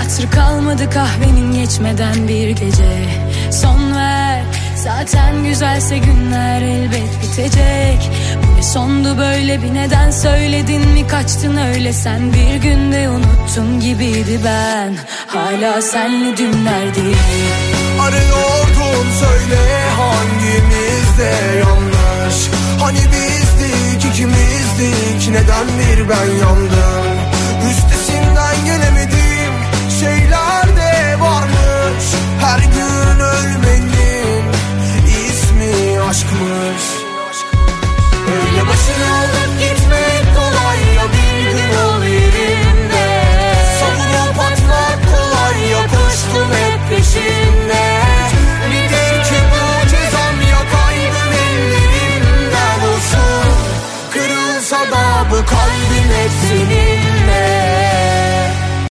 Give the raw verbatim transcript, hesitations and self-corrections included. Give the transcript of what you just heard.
hatır kalmadı kahvenin geçmeden bir gece. Son ver, zaten güzelse günler elbet bitecek. Bu ne sondu böyle, bir neden söyledin mi, kaçtın öyle sen, bir günde unuttun gibiydi ben. Hala senle dünler değil. Arıyordun, söyle hangimizde yanlış? Hani bizdik, ikimizdik, neden bir ben yandım?